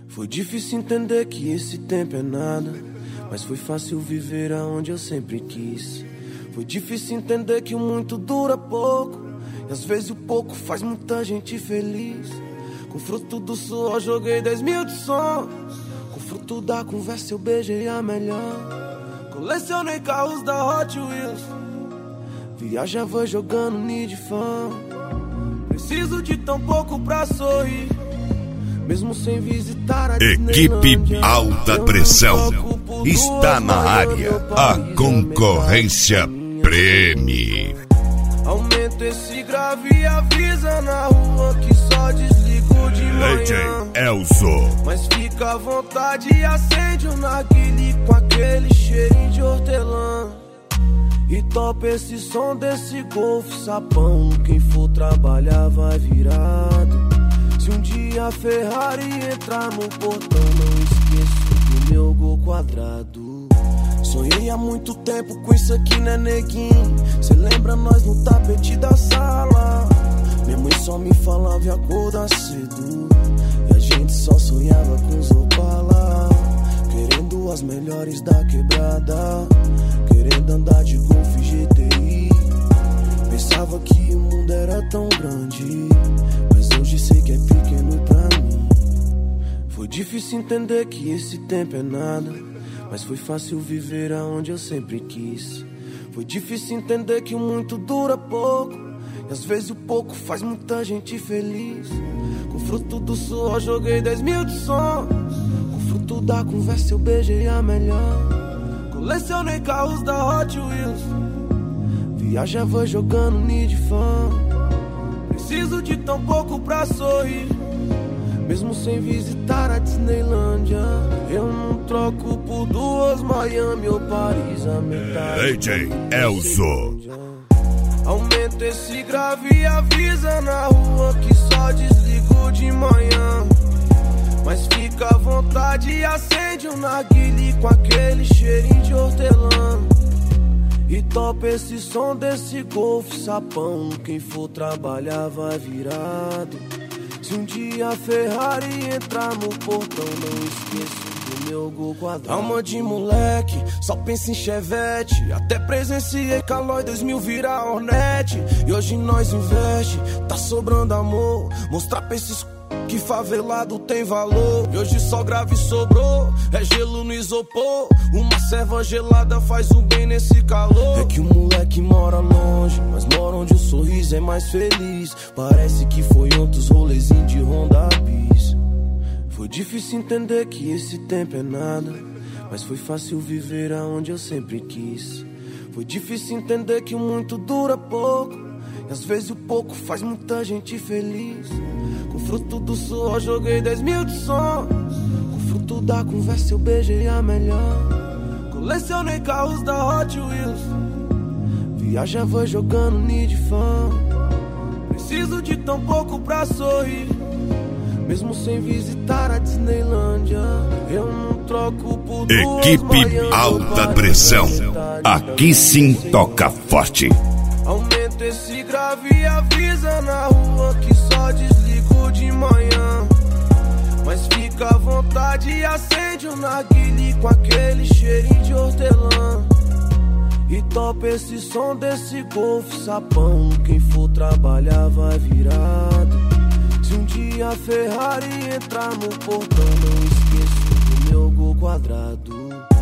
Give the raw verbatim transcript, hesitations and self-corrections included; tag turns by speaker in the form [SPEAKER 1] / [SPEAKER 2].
[SPEAKER 1] Foi difícil entender que esse tempo é nada, mas foi fácil viver aonde eu sempre quis. Foi difícil entender que o muito dura pouco, e às vezes o pouco faz muita gente feliz. Com fruto do suor joguei dez mil de sonhos, com fruto da conversa eu beijei a melhor. Colecionei carros da Hot Wheels, viajava jogando Need Fan. Preciso de tão pouco pra sorrir, mesmo sem visitar a
[SPEAKER 2] Equipe Alta Pressão está na área. A concorrência preme.
[SPEAKER 1] Aumenta esse grave e avisa na rua que só desligo de manhã.
[SPEAKER 2] D J Elzo.
[SPEAKER 1] Mas fica à vontade e acende o narguile com aquele cheirinho de hortelã. E topa esse som desse golfe sapão. Quem for trabalhar vai virado. Se um dia a Ferrari entrar no portão, não esqueço do meu gol quadrado. Sonhei há muito tempo com isso aqui, né, neguinho? Cê lembra nós no tapete da sala? Minha mãe só me falava e acordar cedo, e a gente só sonhava com os Opala, querendo as melhores da quebrada, querendo andar de Golf G T I. Pensava que o mundo era tão grande, mas hoje sei que é pequeno pra mim. Foi difícil entender que esse tempo é nada, mas foi fácil viver aonde eu sempre quis. Foi difícil entender que o muito dura pouco, e às vezes o pouco faz muita gente feliz. Com fruto do suor joguei dez mil de sonhos, com fruto da conversa eu beijei a melhor. Colecionei carros da Hot Wheels, viajava jogando Need Fan. Preciso de tão pouco pra sorrir, mesmo sem visitar a Disneylândia. Eu não troco por duas Miami ou Paris, a metade.
[SPEAKER 2] D J Elzo.
[SPEAKER 1] Aumenta esse grave e avisa na rua que só desligo de manhã. Mas fica à vontade e acende o narguile com aquele cheirinho de hortelã. E topa esse som desse golfe sapão. Quem for trabalhar vai virado. Se um dia a Ferrari entrar no portão, não esqueço do meu gol quadrado. Alma de moleque, só pensa em Chevette. Até presenciei Calói dois mil virar Hornet. E hoje nós investe, tá sobrando amor. Mostrar pra esses que favelado tem valor. E hoje só grave sobrou, é gelo no isopor. Uma serva gelada faz um bem nesse calor. É que o moleque mora longe, mas mora onde o sorriso é mais feliz. Parece que foi outros rolezinhos de Honda Bis. Foi difícil entender que esse tempo é nada, mas foi fácil viver aonde eu sempre quis. Foi difícil entender que o muito dura pouco, e às vezes o pouco faz muita gente feliz. Com fruto do suor joguei dez mil de sonhos, com fruto da conversa eu beijei a melhor. Colecionei carros da Hot Wheels, viajava jogando Need Fan. Preciso de tão pouco pra sorrir, mesmo sem visitar a Disneylândia. Eu não troco por duas
[SPEAKER 2] Equipe
[SPEAKER 1] Miami,
[SPEAKER 2] Alta Pressão. Aqui sim toca forte.
[SPEAKER 1] Aumenta esse grave e avisa na rua que só desligo de manhã. Mas fica à vontade e acende o narguile com aquele cheirinho de hortelã. E topa esse som desse golfe sapão. Quem for trabalhar vai virado. Se um dia a Ferrari entrar no portão, não esqueço do meu gol quadrado.